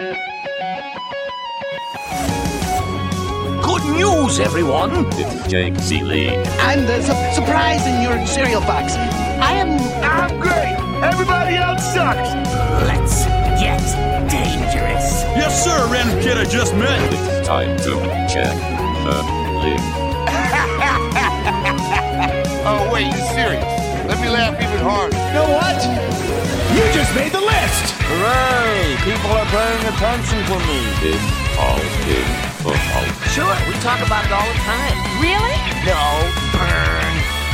Good news, everyone! It's Jake Seeley. And there's a surprise in your cereal box. I'm great! Everybody else sucks! Let's get dangerous. Yes, sir, random kid I just met. It's time to check the list. Oh, wait, you're serious? Let me laugh even harder. You know what? You just made the list! Hooray! People are paying attention to me. It's all in football. Sure, we talk about it all the time. Really? No, burn.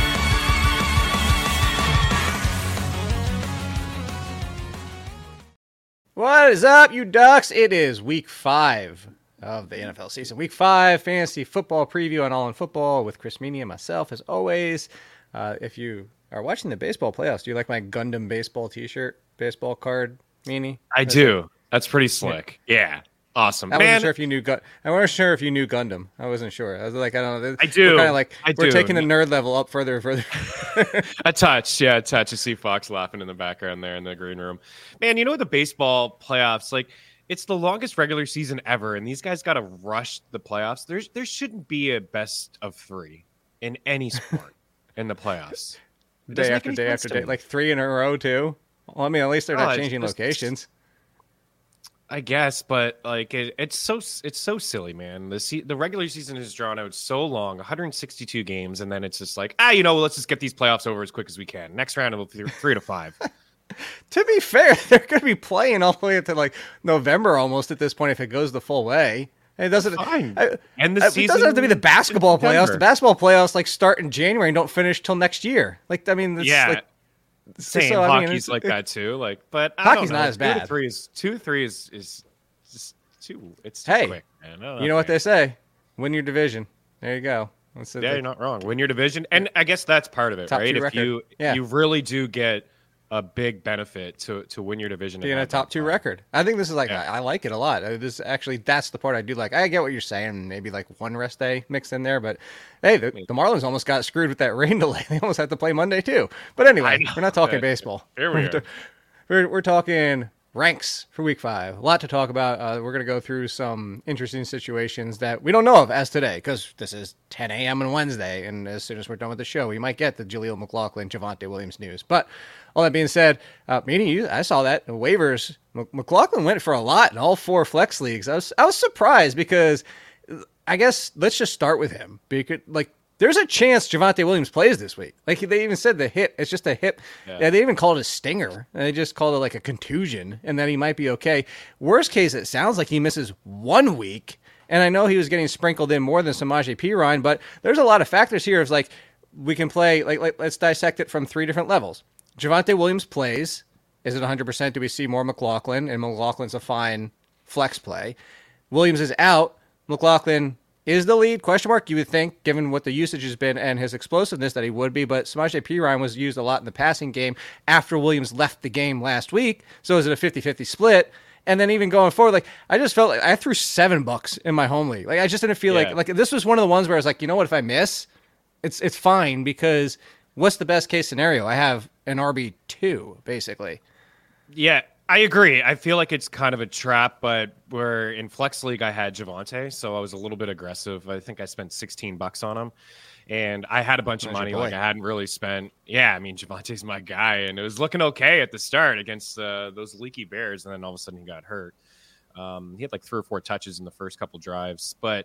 What is up, you ducks? It is week 5 of the NFL season. Week 5 fantasy football preview on All in Football with Chris Meany and myself, as always. If you are watching the baseball playoffs, do you like my Gundam baseball t-shirt, baseball card, Meany? I do. That's pretty slick. Yeah. Awesome. I wasn't sure if you knew Gundam. I wasn't sure. I was like, I don't know. I do. We're kind of like, we're do. taking the nerd level up further and further. A touch. Yeah, a touch. You see Fox laughing in the background there in the green room. Man, you know the baseball playoffs, like, it's the longest regular season ever, and these guys got to rush the playoffs. There shouldn't be a best of 3 in any sport in the playoffs. Day after day after day. Like 3 in a row, too. Well, I mean, at least they're not changing locations. I guess, but like it's so silly, man. The regular season is drawn out so long, 162 games, and then it's just like, let's just get these playoffs over as quick as we can. Next round it'll be 3 to 5. To be fair, they're going to be playing all the way up to like November almost at this point if it goes the full way. And it doesn't. And the season it doesn't have to be the basketball September. playoffs. The basketball playoffs like start in January and don't finish till next year. Like, I mean, yeah. Same. So, hockey's like that too. Like, but hockey's not as bad. 2 to 3 is just too. It's too hey, quick, man. You know what they say? Win your division. There you go. You're not wrong. Win your division, and I guess that's part of it, top right? If record. you really do get a big benefit to win your division, being a top 2 record. I think this is like I like it a lot. This actually that's the part I do like. I get what you're saying. Maybe like one rest day mixed in there, but hey, the Marlins almost got screwed with that rain delay. They almost had to play Monday too. But anyway, we're not talking baseball. Here we are. We're talking ranks for week 5. A lot to talk about. We're going to go through some interesting situations that we don't know of as today because this is 10 a.m. on Wednesday. And as soon as we're done with the show, we might get the Jaleel McLaughlin, Javonte Williams news. But all that being said, I saw that in waivers. McLaughlin went for a lot in all 4 flex leagues. I was surprised because I guess let's just start with him. Because there's a chance Javonte Williams plays this week. Like they even said the hip, it's just a hip. Yeah, they even called it a stinger. And they just called it like a contusion and that he might be okay. Worst case, it sounds like he misses 1 week. And I know he was getting sprinkled in more than Samaje Perine, but there's a lot of factors here. It's like we can play, let's dissect it from 3 different levels. Javonte Williams plays. Is it 100%? Do we see more McLaughlin? And McLaughlin's a fine flex play. Williams is out. McLaughlin is the lead? Question mark, you would think, given what the usage has been and his explosiveness that he would be. But Samaje Perine was used a lot in the passing game after Williams left the game last week. So is it a 50-50 split? And then even going forward, I just felt like I threw $7 in my home league. I just didn't feel like this was one of the ones where I was like, you know what, if I miss, it's fine because what's the best case scenario? I have an RB2, basically. Yeah, I agree. I feel like it's kind of a trap, but we're in Flex League. I had Javonte, so I was a little bit aggressive. I think I spent $16 on him, and I had a bunch of money. I hadn't really spent. Yeah, I mean, Javonte's my guy, and it was looking okay at the start against those leaky Bears, and then all of a sudden he got hurt. He had 3 or 4 touches in the first couple drives, but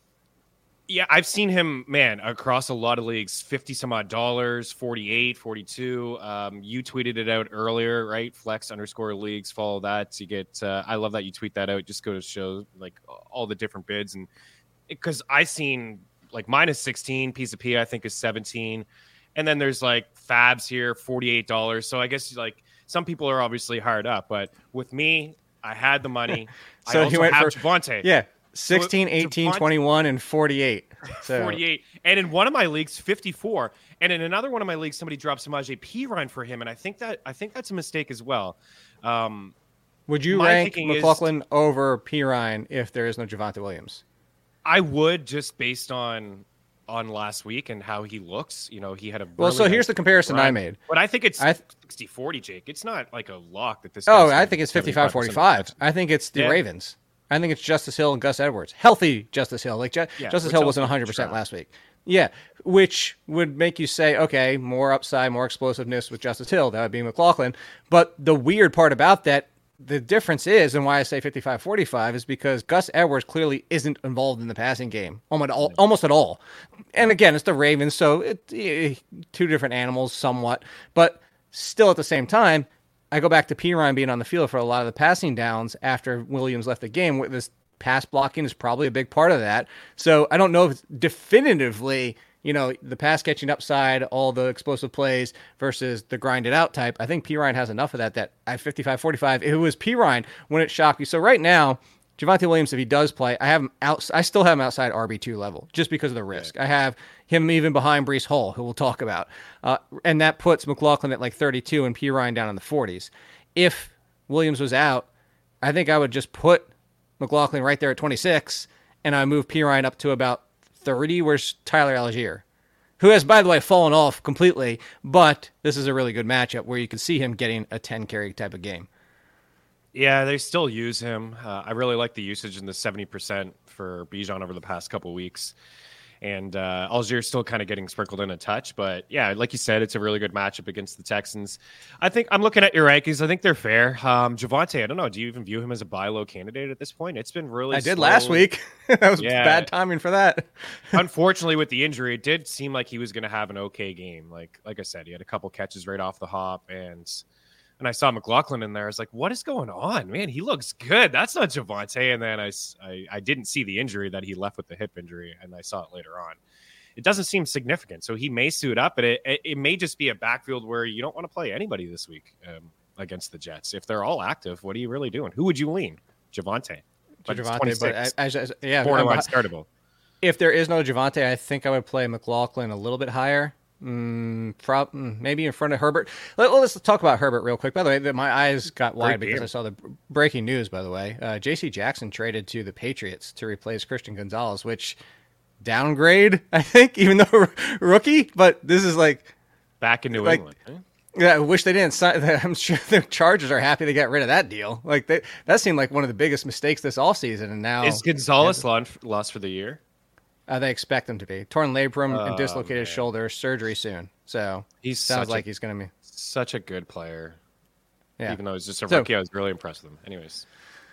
yeah, I've seen him, man, across a lot of leagues, 50 some odd dollars, 48, 42. You tweeted it out earlier, right? Flex_leagues, follow that to get, I love that you tweet that out. Just go to show all the different bids. And because I seen minus 16, piece of P, I think is 17. And then there's Fabs here, $48. So I guess some people are obviously hard up, but with me, I had the money. So I also he went have for Javonte. Yeah. 16, 18, 21, and 48. So. 48. And in one of my leagues, 54. And in another one of my leagues, somebody dropped Samaje Perine for him. And I think that's a mistake as well. Would you rank McLaughlin over Perine if there is no Javonte Williams? I would, just based on on last week and how he looks. You know, he had a so here's the comparison I made. But I think it's 60-40, Jake. It's not like a lock that this. I think it's 55-45. I think it's the Ravens. I think it's Justice Hill and Gus Edwards. Healthy Justice Hill. Like Justice Hill wasn't 100% last week. Yeah, which would make you say, okay, more upside, more explosiveness with Justice Hill. That would be McLaughlin. But the weird part about that, the difference is, and why I say 55-45, is because Gus Edwards clearly isn't involved in the passing game almost at all. And again, it's the Ravens, so two different animals somewhat. But still at the same time, I go back to Perine being on the field for a lot of the passing downs after Williams left the game. This pass blocking is probably a big part of that. So I don't know if it's definitively, the pass catching upside, all the explosive plays versus the grinded out type. I think Perine has enough of that at 55-45. It was Perine when it shocked me. So right now, Javonte Williams, if he does play, I still have him outside RB2 level just because of the risk. I have him even behind Breece Hall, who we'll talk about. And that puts McLaughlin at like 32 and Perine down in the 40s. If Williams was out, I think I would just put McLaughlin right there at 26, and I move Perine up to about 30. Where's Tyler Algier, who has, by the way, fallen off completely, but this is a really good matchup where you can see him getting a 10-carry type of game. Yeah, they still use him. I really like the usage in the 70% for Bijan over the past couple of weeks. And Algier's still kind of getting sprinkled in a touch. But, yeah, like you said, it's a really good matchup against the Texans. I think I'm looking at your rankings. I think they're fair. Javonte, I don't know. Do you even view him as a buy low candidate at this point? It's been really did last week. That was bad timing for that. Unfortunately, with the injury, it did seem like he was going to have an okay game. Like I said, he had a couple catches right off the hop. And I saw McLaughlin in there. I was like, what is going on? Man, he looks good. That's not Javonte. And then I didn't see the injury that he left with the hip injury, and I saw it later on. It doesn't seem significant. So he may suit up, but it may just be a backfield where you don't want to play anybody this week against the Jets. If they're all active, what are you really doing? Who would you lean? Javonte. Javonte, but borderline startable. If there is no Javonte, I think I would play McLaughlin a little bit higher. Maybe in front of Herbert. Let's talk about Herbert real quick. By the way, my eyes got wide because I saw the breaking news, by the way. J.C. Jackson traded to the Patriots to replace Christian Gonzalez, which downgrade, I think, even though rookie. But this is like back in New England. Yeah, I wish they didn't sign. I'm sure the Chargers are happy to get rid of that deal. Like that seemed like one of the biggest mistakes this offseason. And now is Gonzalez lost for the year? They expect him to be. Torn labrum and dislocated shoulder, surgery soon. So sounds like he's going to be such a good player. Yeah. Even though he's just a rookie, I was really impressed with him. Anyways.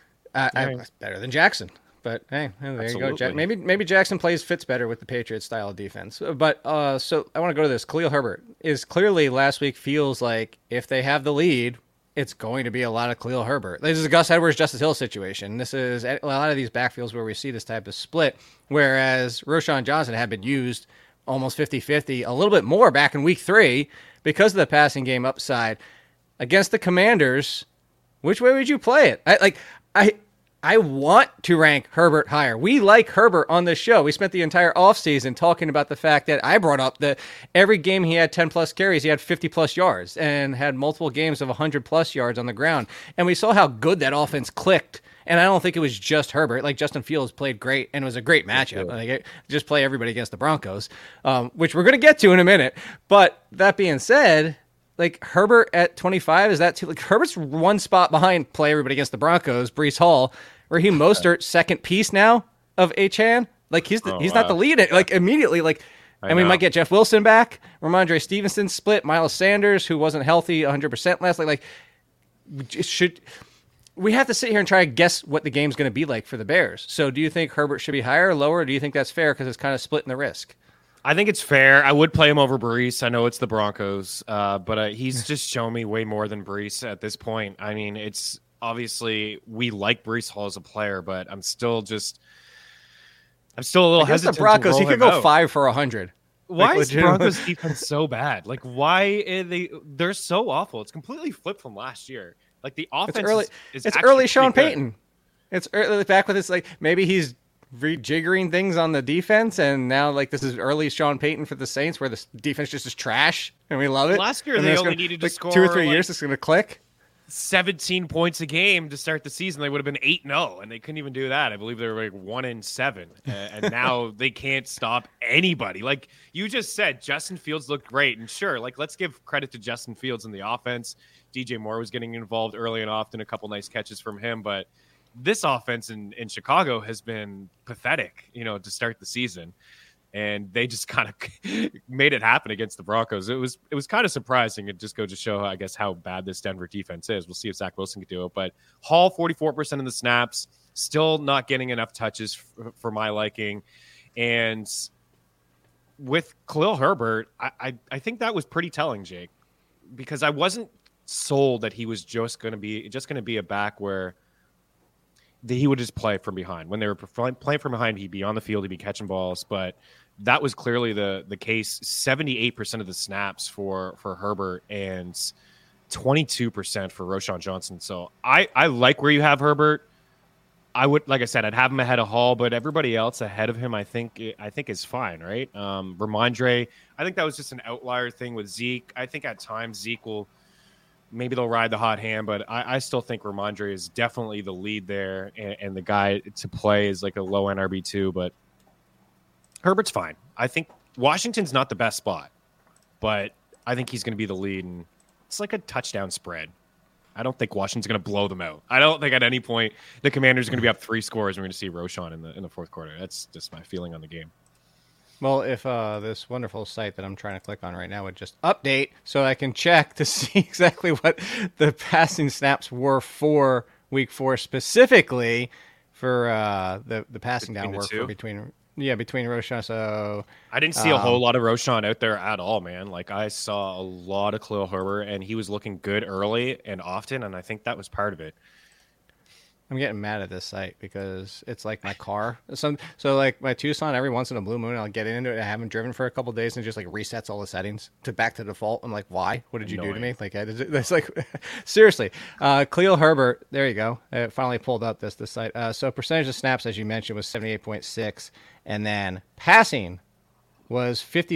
Better than Jackson. But hey, there Absolutely. you go. Maybe Jackson fits better with the Patriots style of defense. But so I want to go to this. Khalil Herbert is clearly last week feels like if they have the lead, it's going to be a lot of Khalil Herbert. This is a Gus Edwards, Justice Hill situation. This is a lot of these backfields where we see this type of split, whereas Roschon Johnson had been used almost 50-50, a little bit more back in week 3 because of the passing game upside. Against the Commanders, which way would you play it? I want to rank Herbert higher. We like Herbert on this show. We spent the entire offseason talking about the fact that I brought up that every game he had 10-plus carries, he had 50-plus yards and had multiple games of 100-plus yards on the ground. And we saw how good that offense clicked. And I don't think it was just Herbert. Like, Justin Fields played great, and it was a great matchup. Just play everybody against the Broncos, which we're going to get to in a minute. But that being said, like, Herbert at 25, is that too? Like, Herbert's one spot behind play everybody against the Broncos, Breece Hall. Raheem Mostert, second piece now of Achane. Like, he's not the lead. Like, immediately, like, and we might get Jeff Wilson back. Ramondre Stevenson split. Miles Sanders, who wasn't healthy 100% last. We have to sit here and try to guess what the game's going to be like for the Bears. So do you think Herbert should be higher or lower? Or do you think that's fair because it's kind of splitting the risk? I think it's fair. I would play him over Breece. I know it's the Broncos, but he's just shown me way more than Breece at this point. I mean, it's obviously we like Breece Hall as a player, but I'm still a little hesitant. The Broncos, he could go 5 for 100. Why is Broncos defense so bad? Like, why they're so awful? It's completely flipped from last year. Like, the offense it's early Sean Payton. It's early back with this. Like, maybe he's rejiggering things on the defense, and now like this is early Sean Payton for the Saints, where the defense just is trash, and we love it. Last year they only needed to score 2 or 3 years. It's going to click. 17 points a game to start the season, they would have been 8-0, and they couldn't even do that. I believe they were like 1-7, and now they can't stop anybody. Like you just said, Justin Fields looked great, and sure, like let's give credit to Justin Fields in the offense. DJ Moore was getting involved early and often, a couple nice catches from him, but this offense in Chicago has been pathetic, to start the season. And they just kind of made it happen against the Broncos. It was kind of surprising. It just goes to show, I guess, how bad this Denver defense is. We'll see if Zach Wilson can do it. But Hall, 44% of the snaps, still not getting enough touches for my liking. And with Khalil Herbert, I think that was pretty telling, Jake, because I wasn't sold that he was just going to be a back where he would just play from behind. When they were playing from behind, he'd be on the field, he'd be catching balls, but that was clearly the case. 78% of the snaps for Herbert and 22% for Roschon Johnson. So I like where you have Herbert. I would, like I said, I'd have him ahead of Hall, but everybody else ahead of him, I think is fine, right? Ramondre, I think that was just an outlier thing with Zeke. I think at times Zeke maybe they'll ride the hot hand, but I still think Ramondre is definitely the lead there, and the guy to play is like a low NRB2, but Herbert's fine. I think Washington's not the best spot, but I think he's going to be the lead, and it's like a touchdown spread. I don't think Washington's going to blow them out. I don't think at any point the Commanders are going to be up 3 scores and we're going to see Roschon in the fourth quarter. That's just my feeling on the game. Well, if this wonderful site that I'm trying to click on right now would just update so I can check to see exactly what the passing snaps were for Week 4, specifically for the passing down work between Roschon. So I didn't see a whole lot of Roschon out there at all, man. Like I saw a lot of Khalil Herbert, and he was looking good early and often, and I think that was part of it. I'm getting mad at this site because it's like my car. So like my Tucson, every once in a blue moon, I'll get into it. I haven't driven for a couple of days and it just like resets all the settings back to default. I'm like, why? What did you do to me? Like, it's like, seriously. Khalil Herbert, there you go. It finally pulled up this site. So percentage of snaps, as you mentioned, was 78.6, and then passing was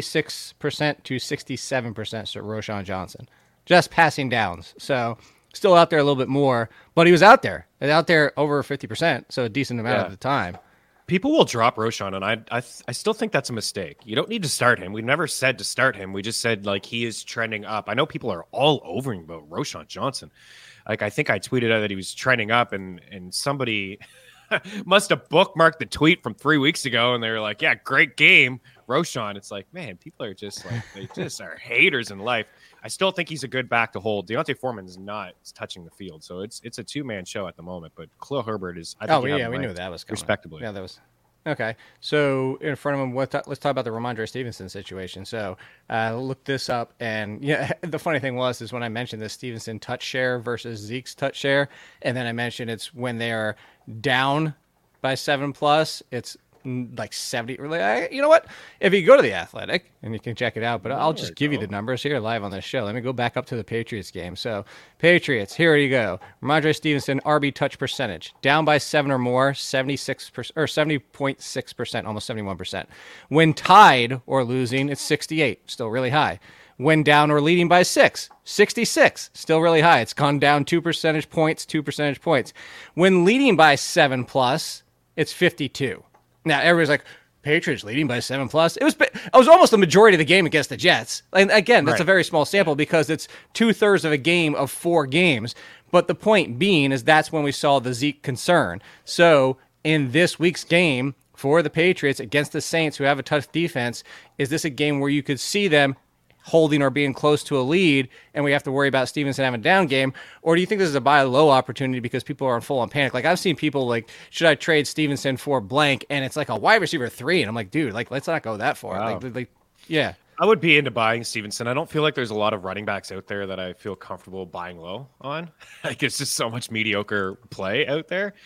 56% to 67%. So Roschon Johnson, just passing downs. So still out there a little bit more, but he was out there over 50%, so a decent amount of the time. People will drop Roschon, and I still think that's a mistake. You don't need to start him. We've never said to start him. We just said like he is trending up. I know people are all over him about Roschon Johnson. Like I think I tweeted out that he was trending up, and somebody must have bookmarked the tweet from 3 weeks ago, and they were like, "Yeah, great game, Roschon." It's like, man, people are just like they just are haters in life. I still think he's a good back to hold. Deontay Foreman's not touching the field, so it's a 2-man show at the moment. But Khalil Herbert is. I think we knew that was coming. Respectably. Yeah, that was okay. So in front of him, let's talk about the Ramondre Stevenson situation. So look this up, and yeah, the funny thing is when I mentioned this Stevenson touch share versus Zeke's touch share, and then I mentioned it's when they are down by 7+, it's like 70. You know what? If you go to The Athletic, and you can check it out, but I'll just give you the numbers here live on this show. Let me go back up to the Patriots game. So Patriots, here you go. Ramondre Stevenson, RB touch percentage, down by 7 or more, 76% or 70.6%, almost 71%. When tied or losing, it's 68, still really high. When down or leading by 6, 66, still really high. It's gone down 2 percentage points, 2 percentage points. When leading by 7+, it's 52. Now, everybody's like, Patriots leading by 7+. It was almost the majority of the game against the Jets. And again, that's a very small sample because it's 2/3 of a game of 4 games. But the point being is that's when we saw the Zeke concern. So in this week's game for the Patriots against the Saints, who have a tough defense, is this a game where you could see them holding or being close to a lead, and we have to worry about Stevenson having a down game? Or do you think this is a buy low opportunity because people are in full on panic? Like I've seen people like, should I trade Stevenson for blank? And it's like a wide receiver 3, and I'm like, dude, like let's not go that far. Wow. Yeah. I would be into buying Stevenson. I don't feel like there's a lot of running backs out there that I feel comfortable buying low on. Like it's just so much mediocre play out there.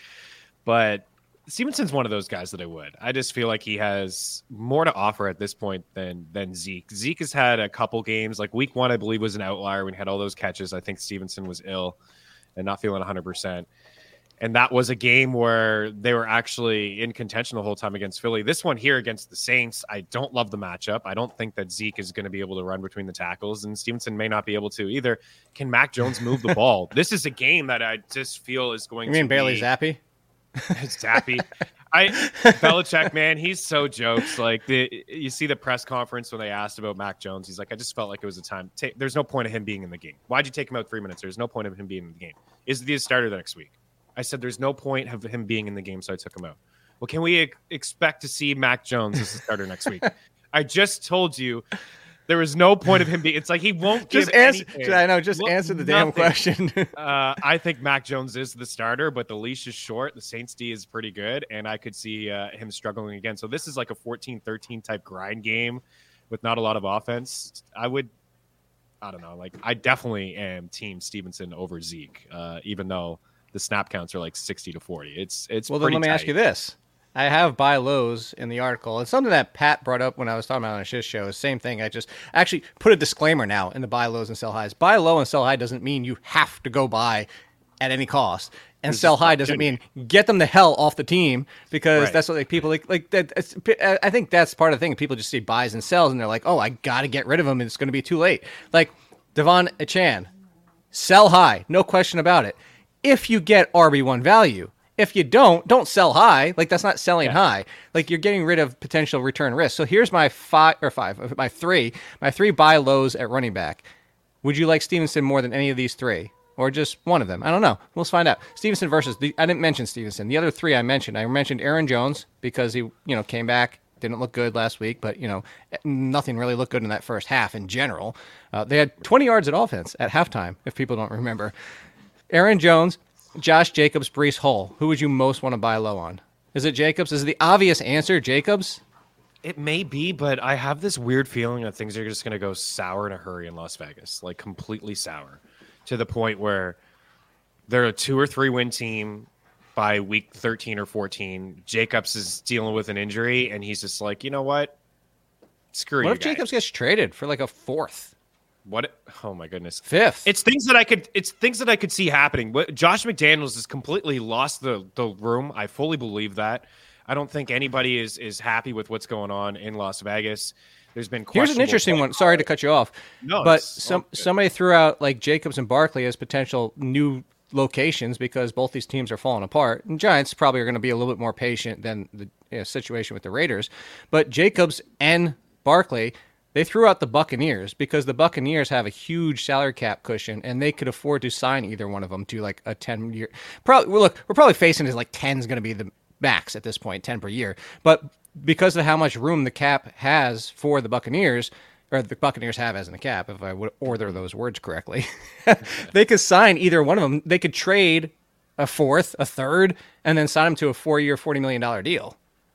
But Stevenson's one of those guys that I would. I just feel like he has more to offer at this point than Zeke. Zeke has had a couple games, like week 1, I believe, was an outlier when he had all those catches. I think Stevenson was ill and not feeling 100%. And that was a game where they were actually in contention the whole time against Philly. This one here against the Saints, I don't love the matchup. I don't think that Zeke is going to be able to run between the tackles, and Stevenson may not be able to either. Can Mac Jones move the ball? This is a game that I just feel is going to be... You mean Bailey Zappi? Zappy. Belichick, man, he's so jokes. Like, you see the press conference when they asked about Mac Jones. He's like, I just felt like it was a time. There's no point of him being in the game. Why'd you take him out 3 minutes? There's no point of him being in the game. Is he a starter the next week? I said, there's no point of him being in the game, so I took him out. Well, can we expect to see Mac Jones as a starter next week? I just told you there was no point of him being. It's like he won't just give answer. anything. I know. Just answer the damn question. I think Mac Jones is the starter, but the leash is short. The Saints D is pretty good, and I could see him struggling again. So this is like a 14-13 type grind game with not a lot of offense. I don't know. Like, I definitely am team Stevenson over Zeke, even though the snap counts are like 60-40. It's well. Then let me ask you this: I have buy lows in the article. It's something that Pat brought up when I was talking about on his show. Same thing. I just actually put a disclaimer now in the buy lows and sell highs. Buy low and sell high doesn't mean you have to go buy at any cost, and sell high doesn't mean get them the hell off the team, because that's what like people like that. I think that's part of the thing. People just see buys and sells and they're like, oh, I got to get rid of them. It's going to be too late. Like Devon Achane, sell high, no question about it. If you get RB1 value. If you don't sell high. Like, that's not selling high. Like, you're getting rid of potential return risk. So here's my three buy lows at running back. Would you like Stevenson more than any of these three, or just one of them? I don't know. We'll find out. Stevenson versus I didn't mention Stevenson. The other three I mentioned Aaron Jones because he came back, didn't look good last week, but nothing really looked good in that first half in general. They had 20 yards at offense at halftime, if people don't remember. Aaron Jones, Josh Jacobs, Breece Hall. Who would you most want to buy low on? Is it Jacobs? Is the obvious answer Jacobs? It may be, but I have this weird feeling that things are just going to go sour in a hurry in Las Vegas, like completely sour, to the point where they're a 2 or 3 win team by week 13 or 14. Jacobs is dealing with an injury, and he's just like, you know what? Screw you. What if Jacobs gets traded for like a 4th? What? Oh my goodness! 5th. It's things that I could see happening. Josh McDaniels has completely lost the room. I fully believe that. I don't think anybody is happy with what's going on in Las Vegas. There's been here's an interesting one. Sorry to cut you off. No, but somebody threw out like Jacobs and Barkley as potential new locations because both these teams are falling apart. And Giants probably are going to be a little bit more patient than the situation with the Raiders. But Jacobs and Barkley, they threw out the Buccaneers because the Buccaneers have a huge salary cap cushion and they could afford to sign either one of them to like a 10-year. We're probably facing is like 10 is going to be the max at this point, 10 per year. But because of how much room the cap has for the Buccaneers, or the Buccaneers have as in the cap, if I would order those words correctly, they could sign either one of them. They could trade a 4th, a 3rd, and then sign them to a 4-year, $40 million deal.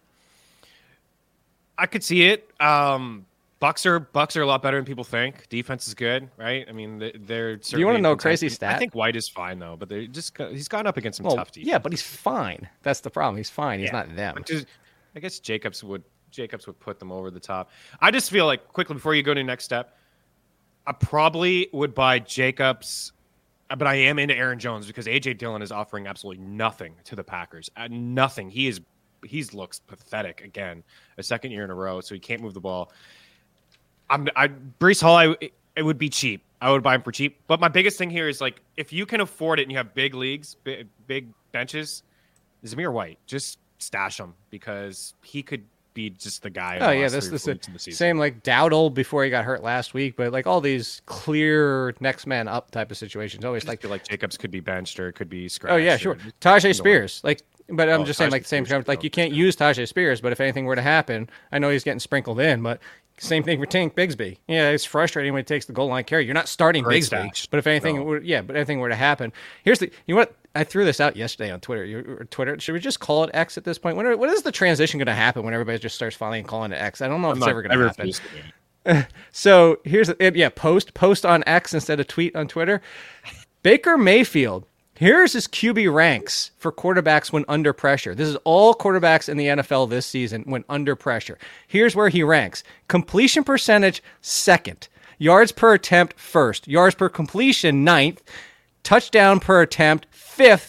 I could see it. Bucks are a lot better than people think. Defense is good, right? I mean, they're. Do you want to know a crazy stat? I think White is fine though, but he's gone up against some tough defense. Yeah, but he's fine. That's the problem. He's fine. He's not them. I guess Jacobs would put them over the top. I just feel like quickly before you go to the next step, I probably would buy Jacobs, but I am into Aaron Jones because A.J. Dillon is offering absolutely nothing to the Packers. Nothing. He looks pathetic again, a second year in a row, so he can't move the ball. Breece Hall, it would be cheap. I would buy him for cheap. But my biggest thing here is like if you can afford it and you have big leagues, big benches, Zamir White, just stash him because he could be just the guy. Oh yeah, this is the same like Dowdle before he got hurt last week, but like all these clear next man up type of situations. Always feel like Jacobs could be benched or could be scratched. Oh yeah, sure. Tajay Spears, but I'm just saying like the same term. Like you can't use Tajay Spears, but if anything were to happen, I know he's getting sprinkled in, but. Same thing for Tank Bigsby. Yeah, it's frustrating when he takes the goal line carry. You're not starting Bigsby, but if anything, anything were to happen, I threw this out yesterday on Twitter. Twitter, should we just call it X at this point? When is the transition going to happen when everybody just starts finally calling it X? I don't know if it's ever going to happen. So here's post on X instead of tweet on Twitter. Baker Mayfield. Here's his QB ranks for quarterbacks when under pressure. This is all quarterbacks in the NFL this season when under pressure. Here's where he ranks. Completion percentage, 2nd. Yards per attempt, 1st. Yards per completion, 9th. Touchdown per attempt, 5th.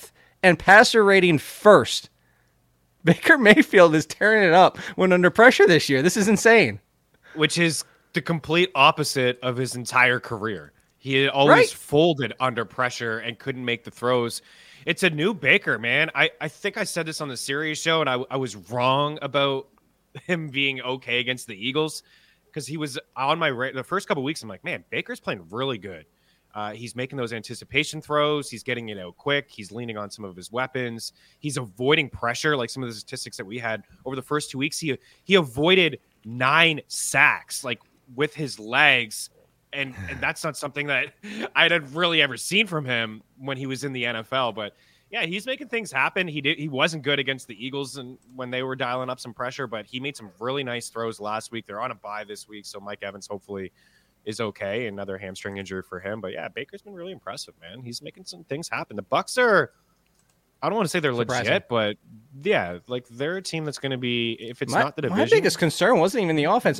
and passer rating first. Baker Mayfield is tearing it up when under pressure this year. This is insane. Which is the complete opposite of his entire career. He had always folded under pressure and couldn't make the throws. It's a new Baker, man. I think I said this on the Sirius show, and I was wrong about him being okay against the Eagles because he was on my the first couple of weeks. I'm like, man, Baker's playing really good. He's making those anticipation throws. He's getting it out quick. He's leaning on some of his weapons. He's avoiding pressure, like some of the statistics that we had over the first 2 weeks. He avoided 9 sacks, like with his legs. And that's not something that I had really ever seen from him when he was in the NFL. But yeah, he's making things happen. He wasn't good against the Eagles and when they were dialing up some pressure, but he made some really nice throws last week. They're on a bye this week, so Mike Evans hopefully is okay. Another hamstring injury for him. But yeah, Baker's been really impressive, man. He's making some things happen. The Bucs are, I don't want to say they're legit, but yeah, like they're a team that's going to be, if it's not the division. My biggest concern wasn't even the offense.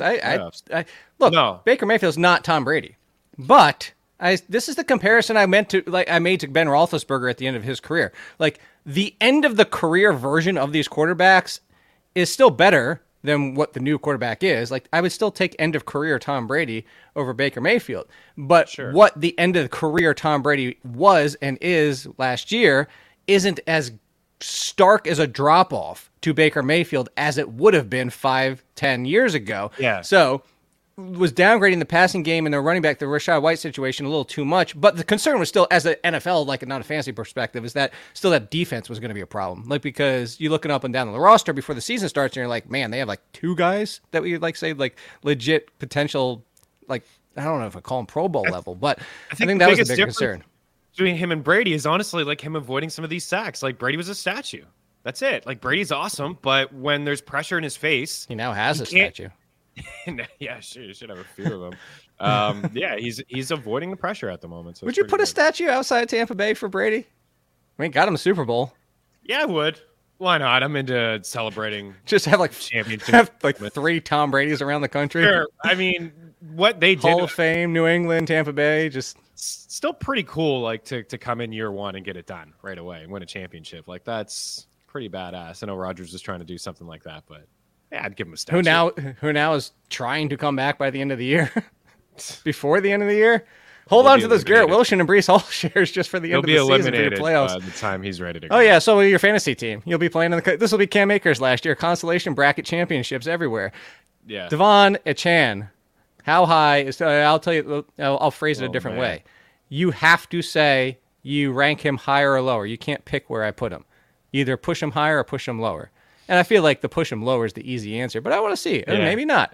Baker Mayfield's not Tom Brady, but this is the comparison I made to Ben Roethlisberger at the end of his career. Like the end of the career version of these quarterbacks is still better than what the new quarterback is. Like I would still take end of career Tom Brady over Baker Mayfield, but what the end of the career Tom Brady was and is last year isn't as stark as a drop-off to Baker Mayfield as it would have been 5-10 years ago. Yeah. So was downgrading the passing game and the running back, the Rachaad White situation, a little too much. But the concern was still, as an NFL, like not a fantasy perspective, is that still that defense was going to be a problem. Like because you're looking up and down the roster before the season starts and you're like, man, they have like 2 guys that we like say like legit potential, like I don't know if I call them Pro Bowl level, but I think that was the big concern. Between him and Brady is honestly like him avoiding some of these sacks. Like Brady was a statue. That's it. Like Brady's awesome, but when there's pressure in his face, he now has a statue. Yeah, sure. You should have a few of them. Yeah, he's avoiding the pressure at the moment. So would you put a statue outside Tampa Bay for Brady? I mean, got him a Super Bowl. Yeah, I would. Why not? I'm into celebrating. Just have like championships. Have like 3 Tom Brady's around the country. Sure. I mean, what they did. Hall of Fame, New England, Tampa Bay, just still pretty cool. Like to come in year 1 and get it done right away and win a championship. Like that's pretty badass. I know Rodgers was trying to do something like that, but yeah, I'd give him a statue. Who now is trying to come back by the end of the year? Before the end of the year? Hold on to those Garrett Wilson and Breece Hall shares just for the end of the season for your playoffs. By the time he's ready to go. Oh, yeah. So your fantasy team. You'll be playing this will be Cam Akers last year. Consolation bracket championships everywhere. Yeah. Devon Achane. How high is... I'll tell you... I'll phrase it a different way. You have to say you rank him higher or lower. You can't pick where I put him. Either push him higher or push him lower. And I feel like the push him lower is the easy answer, but I want to see. Yeah. Maybe not.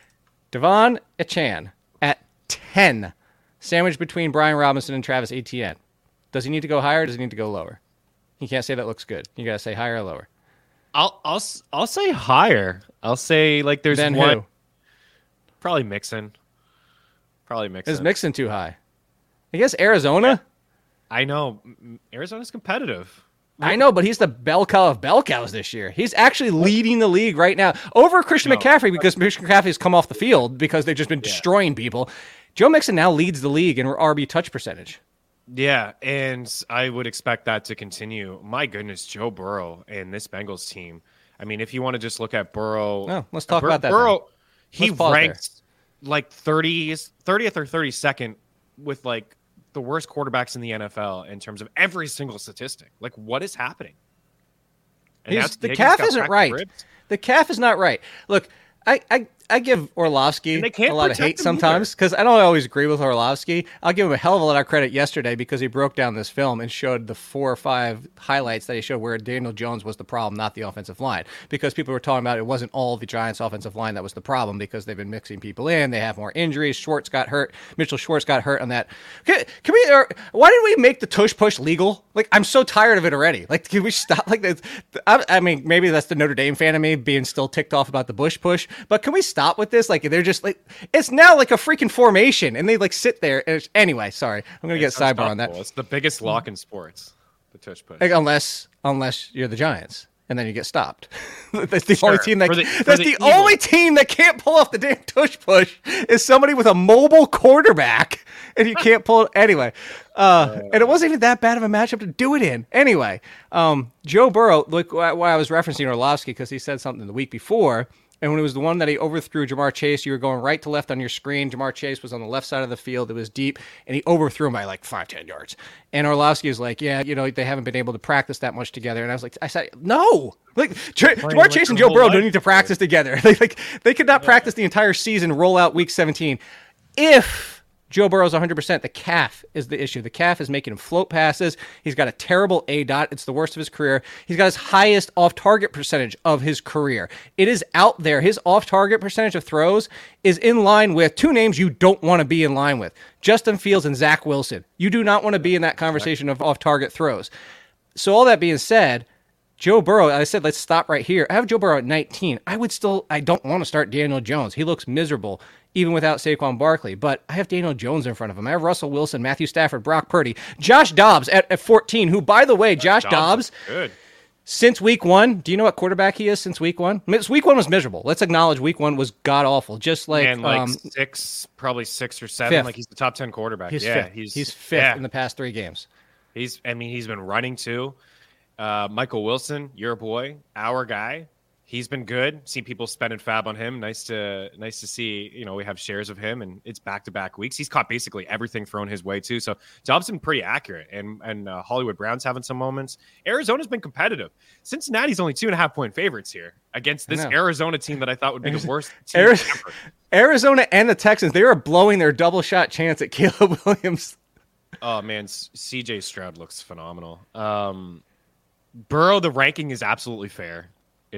Devon Achane at 10. Sandwiched between Brian Robinson and Travis Etienne. Does he need to go higher or does he need to go lower? You can't say that looks good. You got to say higher or lower. I'll say higher. I'll say like there's then one. Who? Probably Mixon. Is Mixon too high? I guess Arizona. Yeah. I know. Arizona's competitive. I know, but he's the bell cow of bell cows this year. He's actually leading the league right now over Christian McCaffrey because Christian McCaffrey's come off the field because they've just been destroying people. Joe Mixon now leads the league in RB touch percentage. Yeah, and I would expect that to continue. My goodness, Joe Burrow and this Bengals team. I mean, if you want to just look at Burrow. No, let's talk about that. Burrow, he ranks like 30th or 32nd with like the worst quarterbacks in the NFL in terms of every single statistic. Like, what is happening? The calf isn't right. The calf is not right. Look, I give Orlovsky a lot of hate sometimes because I don't always agree with Orlovsky. I'll give him a hell of a lot of credit yesterday because he broke down this film and showed the 4 or 5 highlights that he showed where Daniel Jones was the problem, not the offensive line. Because people were talking about it wasn't all the Giants' offensive line that was the problem because they've been mixing people in. They have more injuries. Schwartz got hurt. Mitchell Schwartz got hurt on that. Can we? Why didn't we make the tush push legal? Like, I'm so tired of it already. Like, can we stop? Like, I mean, maybe that's the Notre Dame fan of me being still ticked off about the Bush push, but can we stop with this? Like, they're just like, it's now like a freaking formation, and they like sit there. And anyway, sorry, I'm gonna get sidebar on that. It's the biggest lock in sports, the tush push. Like, unless you're the Giants, and then you get stopped. That's the only team that that's the only team that can't pull off the damn tush push is somebody with a mobile quarterback, and you can't pull it anyway. And it wasn't even that bad of a matchup to do it in. Anyway, Joe Burrow, look why I was referencing Orlovsky, because he said something the week before. And when it was the one that he overthrew Jamar Chase, you were going right to left on your screen. Jamar Chase was on the left side of the field. It was deep, and he overthrew him by like 5-10 yards. And Orlovsky was like, yeah, they haven't been able to practice that much together. And I said, no. Like, Jamar Chase and Joe Burrow don't need to practice together. They could not practice the entire season, roll out week 17. If Joe Burrow's 100%. The calf is the issue. The calf is making him float passes. He's got a terrible ADOT. It's the worst of his career. He's got his highest off-target percentage of his career. It is out there. His off-target percentage of throws is in line with two names you don't want to be in line with: Justin Fields and Zach Wilson. You do not want to be in that conversation of off-target throws. So all that being said, Joe Burrow, I said, let's stop right here. I have Joe Burrow at 19. I don't want to start Daniel Jones. He looks miserable, even without Saquon Barkley. But I have Daniel Jones in front of him. I have Russell Wilson, Matthew Stafford, Brock Purdy, Josh Dobbs at 14, who, by the way, Josh Dobbs good. Since week one, do you know what quarterback he is since week one? Week one was miserable. Let's acknowledge week one was god-awful. Just like, probably 6 or 7. Fifth. Like, he's the top 10 quarterback. He's yeah, fifth. He's fifth in the past 3 games. He's been running too. Michael Wilson, your boy, our guy. He's been good. Seen people spending fab on him. Nice to see. We have shares of him, and it's back-to-back weeks. He's caught basically everything thrown his way too. So Dobbs been pretty accurate, and Hollywood Brown's having some moments. Arizona's been competitive. Cincinnati's only 2.5-point favorites here against this Arizona team that I thought would be the worst team ever. Arizona and the Texans, they are blowing their double shot chance at Caleb Williams. Oh man, CJ Stroud looks phenomenal. Burrow, the ranking is absolutely fair.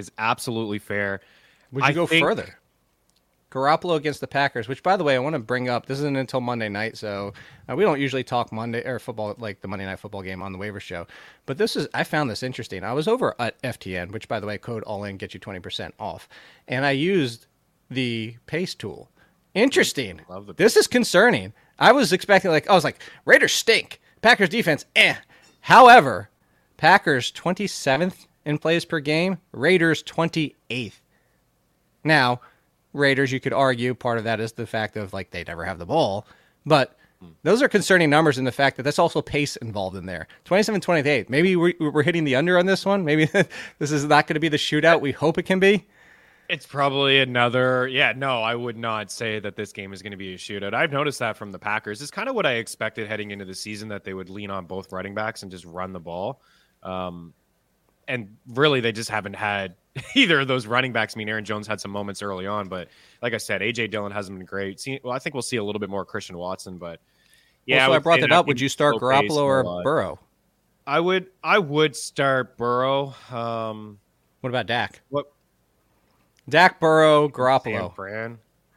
Would you go further? Garoppolo against the Packers, which, by the way, I want to bring up. This isn't until Monday night, so we don't usually talk Monday or football, like the Monday Night Football game on the waiver show. But I found this interesting. I was over at FTN, which, by the way, code ALLIN gets you 20% off, and I used the pace tool. Interesting. This is concerning. I was expecting Raiders stink. Packers defense, However, Packers 27th in plays per game, Raiders 28th. Now, Raiders, you could argue part of that is the fact of they never have the ball, but those are concerning numbers in the fact that that's also pace involved in there. 27-28. Maybe we're hitting the under on this one. Maybe this is not going to be the shootout we hope it can be. It's probably another. Yeah, no, I would not say that this game is going to be a shootout. I've noticed that from the Packers. It's kind of what I expected heading into the season, that they would lean on both running backs and just run the ball. And really, they just haven't had either of those running backs. I mean, Aaron Jones had some moments early on, but like I said, A.J. Dillon hasn't been great. I think we'll see a little bit more Christian Watson, but yeah. So I brought that up. Would you start Garoppolo or Burrow? I would start Burrow. What about Dak? Dak, Burrow, Garoppolo. San Fran.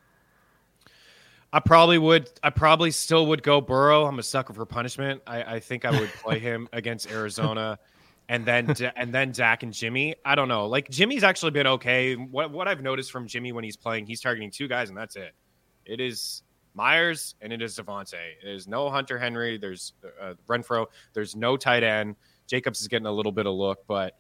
I probably still would go Burrow. I'm a sucker for punishment. I think I would play him against Arizona. And then Dak and Jimmy. I don't know. Jimmy's actually been okay. What I've noticed from Jimmy when he's playing, he's targeting 2 guys, and that's it. It is Myers and it is Devontae. There's no Hunter Henry. There's Renfro. There's no tight end. Jacobs is getting a little bit of look, but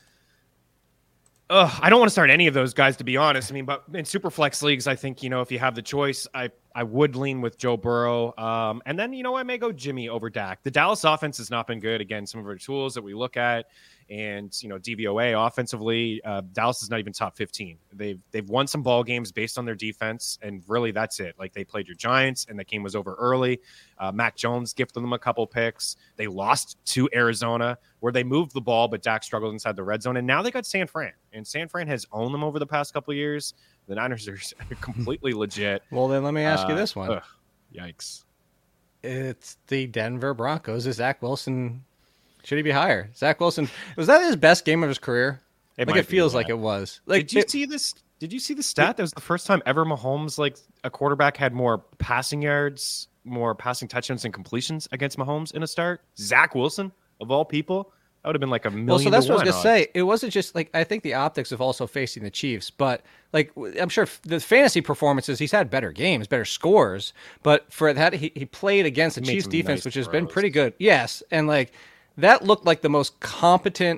I don't want to start any of those guys, to be honest. I mean, but in super flex leagues, I think, if you have the choice, I would lean with Joe Burrow. And then, I may go Jimmy over Dak. The Dallas offense has not been good. Again, some of our tools that we look at and, DVOA offensively, Dallas is not even top 15. They've won some ball games based on their defense, and really that's it. They played your Giants, and the game was over early. Mac Jones gifted them a couple picks. They lost to Arizona, where they moved the ball, but Dak struggled inside the red zone. And now they got San Fran, and San Fran has owned them over the past couple of years. The Niners are completely legit. Well, then let me ask you this one. Yikes. It's the Denver Broncos. Is Zach Wilson... Should he be higher? Zach Wilson, was that his best game of his career? It feels like it was. Did you see this? Did you see the stat? That was the first time ever Mahomes, a quarterback, had more passing yards, more passing touchdowns and completions against Mahomes in a start. Zach Wilson, of all people, that would have been $1 million. Well, so that's what I was gonna say. It wasn't just I think the optics of also facing the Chiefs, but I'm sure the fantasy performances, he's had better games, better scores, but for that he played against the Chiefs defense, which has been pretty good. Yes, and that looked like the most competent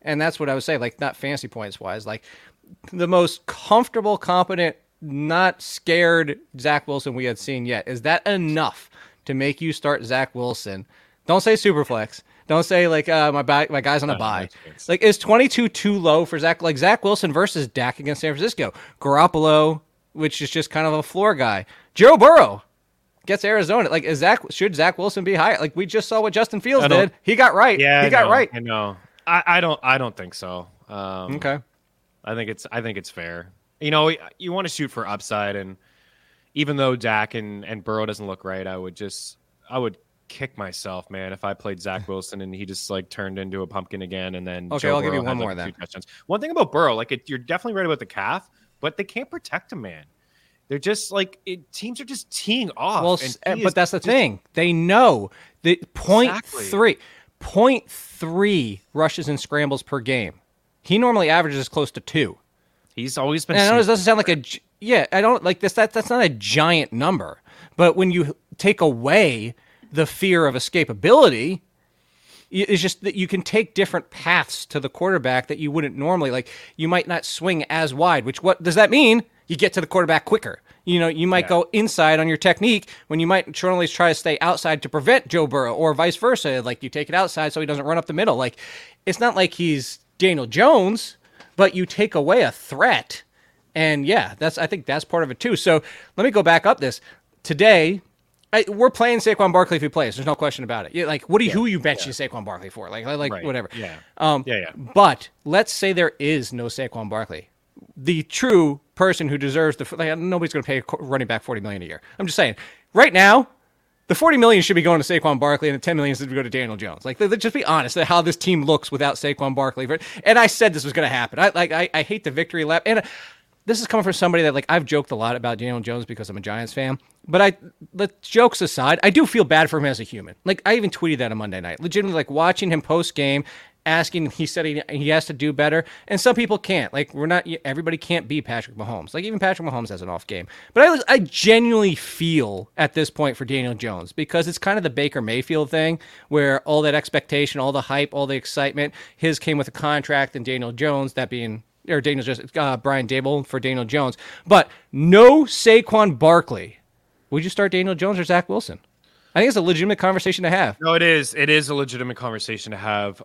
And that's what I would say, like, not fantasy points wise, like the most comfortable, competent, not scared Zach Wilson we had seen yet. Is that enough to make you start Zach Wilson? Don't say Superflex. Don't say like my guy's on a bye. Like, is 22 too low for Zach? Like Zach Wilson versus Dak against San Francisco. Garoppolo, which is just kind of a floor guy. Joe Burrow gets Arizona. Like, should Zach Wilson be higher? Like, we just saw what Justin Fields did. He got right. Yeah, he got right. I know. I don't think so. Okay. I think it's fair. You know, you want to shoot for upside, and even though Dak and Burrow doesn't look right, I would kick myself, man, if I played Zach Wilson and he just like turned into a pumpkin again, and then okay, I'll give you one more then. 2 touchdowns. One thing about Burrow, like you're definitely right about the calf, but they can't protect him, man. They're just like teams are just teeing off. Well, but that's the thing. They know the 0.3 rushes and scrambles per game. He normally averages close to 2. He's always been. And I know it doesn't sound like I don't like this. That's not a giant number. But when you take away the fear of escapability, it's just that you can take different paths to the quarterback that you wouldn't normally. Like, you might not swing as wide. What does that mean? You get to the quarterback quicker. You know, you might go inside on your technique when you might normally try to stay outside to prevent Joe Burrow, or vice versa. Like, you take it outside so he doesn't run up the middle. Like, it's not like he's Daniel Jones, but you take away a threat. And yeah, I think that's part of it too. So let me go back up this. Today, we're playing Saquon Barkley if he plays. There's no question about it. Like, who are you benching Saquon Barkley for? Like right. Whatever. Yeah. But let's say there is no Saquon Barkley. The true person who deserves nobody's going to pay a running back $40 million a year. I'm just saying, right now, the $40 million should be going to Saquon Barkley, and the $10 million should go to Daniel Jones. Like, let's just be honest at how this team looks without Saquon Barkley. And I said this was going to happen. I hate the victory lap, and this is coming from somebody that, like, I've joked a lot about Daniel Jones because I'm a Giants fan. But jokes aside, I do feel bad for him as a human. Like, I even tweeted that on Monday night. Legitimately, like, watching him post game, asking, he said he has to do better, and some people can't. Like, everybody can't be Patrick Mahomes. Like, even Patrick Mahomes has an off game. But I genuinely feel at this point for Daniel Jones, because it's kind of the Baker Mayfield thing, where all that expectation, all the hype, all the excitement, his came with a contract, and Daniel Jones, that being, or Daniel just Brian Dable for Daniel Jones. But no Saquon Barkley. Would you start Daniel Jones or Zach Wilson? I think it's a legitimate conversation to have. No, it is. It is a legitimate conversation to have.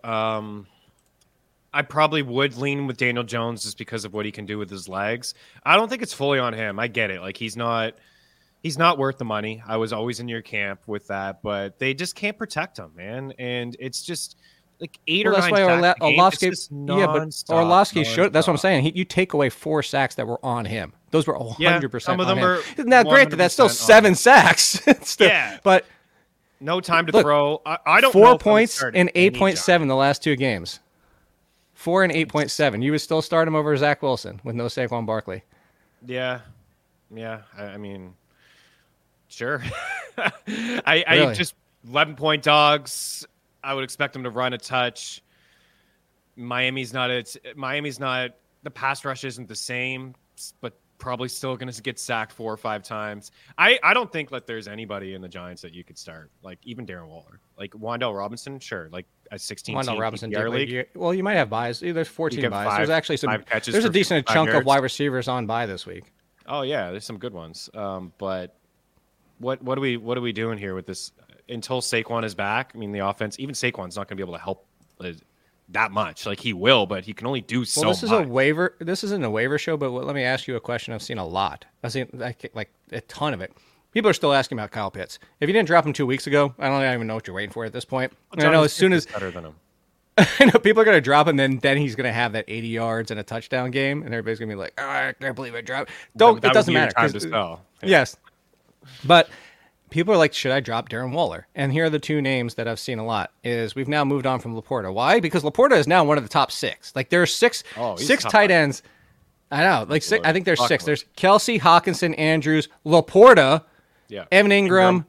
I probably would lean with Daniel Jones just because of what he can do with his legs. I don't think it's fully on him. I get it. Like, he's not worth the money. I was always in your camp with that, but they just can't protect him, man. And it's just like 8 or 9 sacks a game. But Orlovsky should. That's what I'm saying. You take away 4 sacks that were on him. Those were 100% some of them on him. are. Now, granted, that's still 7 sacks. But no time to throw. I don't. 4 points and 8.7 the last 2 games. 4 and 8.7. You would still start him over Zach Wilson with no Saquon Barkley. Yeah. I mean, sure. I just 11-point dogs. I would expect them to run a touch. Miami's not. The pass rush isn't the same, but probably still going to get sacked 4 or 5 times. I don't think that there's anybody in the Giants that you could start. Like, even Darren Waller, like Wan'Dale Robinson, sure. Like a 16 Wan'Dale Robinson league. Well, you might have buys. There's 14 buys. There's actually some. There's a decent chunk of wide receivers on buy this week. Oh yeah, there's some good ones. But what are we doing here with this? Until Saquon is back, I mean, the offense, even Saquon's not going to be able to help that much. Like, he will, but he can only do so much. This isn't a waiver show, but let me ask you a question I've seen a lot. I've seen like a ton of it. People are still asking about Kyle Pitts. If you didn't drop him 2 weeks ago, I don't even know what you're waiting for at this point. I know as soon as better than him. I know people are going to drop him, then he's going to have that 80 yards and a touchdown game, and everybody's going to be like, oh, I can't believe I dropped. It doesn't matter. Time to sell. Yeah. Yes, but people are like, should I drop Darren Waller? And here are the 2 names that I've seen a lot. Is we've now moved on from Laporta. Why? Because Laporta is now one of the top 6. Like, there are 6 tight ends. I know. Like, 6. I think there's 6. There's Kelsey, Hawkinson, Andrews, Laporta, Evan Ingram,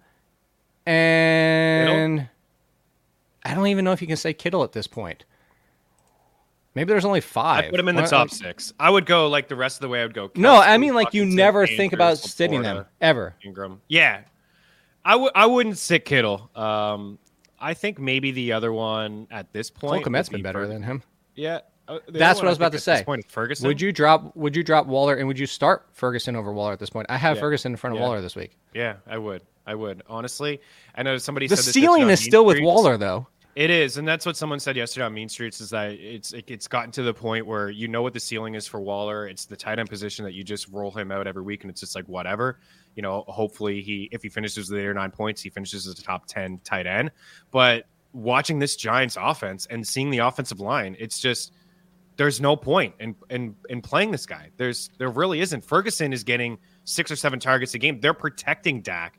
and Kittle? I don't even know if you can say Kittle at this point. Maybe there's only 5. I put him in the top 6. I would go like the rest of the way. I would go. Kelsey, no, I mean, like, you never Andrews, think about Laporta, sitting them ever. Ingram. Yeah. I wouldn't sit Kittle. I think maybe the other one at this point. Cole Kmet's been better than him. Yeah. That's what I was about to say. At this point is Ferguson. Would you drop Waller, and would you start Ferguson over Waller at this point? I have Ferguson in front of Waller this week. Yeah, I would. Honestly, I know somebody the said this ceiling is still with Streets. Waller, though. It is, and that's what someone said yesterday on Mean Streets, is that it's gotten to the point where you know what the ceiling is for Waller. It's the tight end position that you just roll him out every week, and it's just like whatever. Hopefully if he finishes with 8 or 9 points, he finishes as a top 10 tight end. But watching this Giants offense and seeing the offensive line, it's just there's no point in playing this guy. There really isn't. Ferguson is getting 6 or 7 targets a game. They're protecting Dak.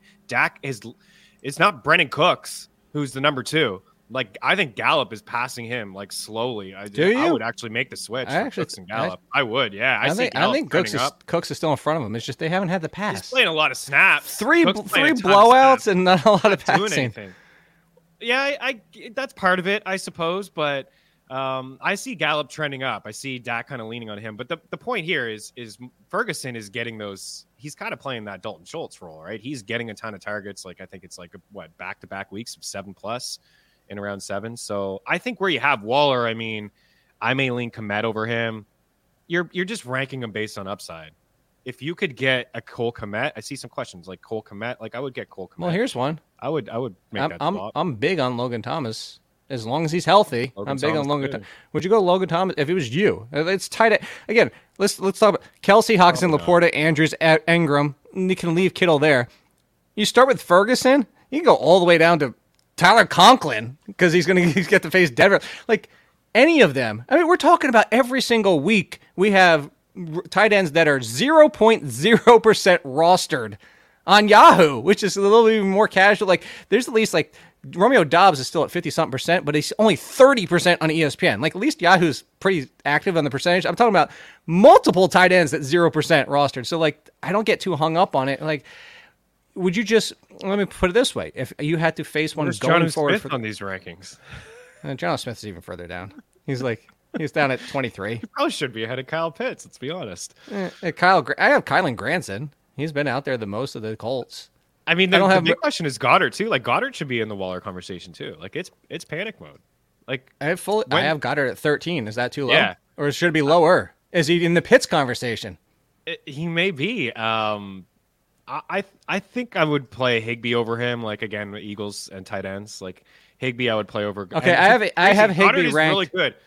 It's not Brennan Cooks who's the number 2. Like, I think Gallup is passing him like slowly. I would actually make the switch for Cooks and Gallup. I would, yeah. I think Cooks is still in front of him. It's just they haven't had the pass. He's playing a lot of snaps. Three blowouts and not a lot of passing. Yeah, I that's part of it, I suppose. But I see Gallup trending up. I see Dak kind of leaning on him. But the point here is Ferguson is getting those. He's kind of playing that Dalton Schultz role, right? He's getting a ton of targets. Like, I think it's like back-to-back weeks of 7+ in around 7. So I think where you have Waller, I mean, I may lean Kmet over him. You're just ranking him based on upside. If you could get a Cole Kmet, I see some questions like Cole Kmet. Like, I would get Cole Kmet. Well, here's one. I would make that swap. I'm big on Logan Thomas. As long as he's healthy, I'm big on Logan Thomas. Would you go Logan Thomas if it was you? It's tight end. Again, let's talk about Kelsey, Hockenson, Laporta, Andrews, Engram. You can leave Kittle there. You start with Ferguson. You can go all the way down to Tyler Conklin because he's going to get to face Denver. Like, any of them. I mean, we're talking about every single week we have tight ends that are 0.0% rostered on Yahoo, which is a little even more casual. Like, there's at least like Romeo Dobbs is still at 50-something%, but he's only 30% on ESPN. Like, at least Yahoo's pretty active on the percentage. I'm talking about multiple tight ends at 0% rostered. So, like, I don't get too hung up on it. Like, would you just, let me put it this way. If you had to face one going forward on these rankings. John Smith is even further down. He's down at 23. He probably should be ahead of Kyle Pitts, let's be honest. I have Kylan Granson. He's been out there the most of the Colts. I mean, the big question is Goddard too. Like, Goddard should be in the Waller conversation too. Like, it's panic mode. Like, I have Goddard at 13. Is that too low? Yeah. Or should it be lower? Is he in the Pitts conversation? He may be. I think I would play Higbee over him. Like, again, Eagles and tight ends. Like, Higbee, I would play over. Okay, I have Higbee ranked. Really good.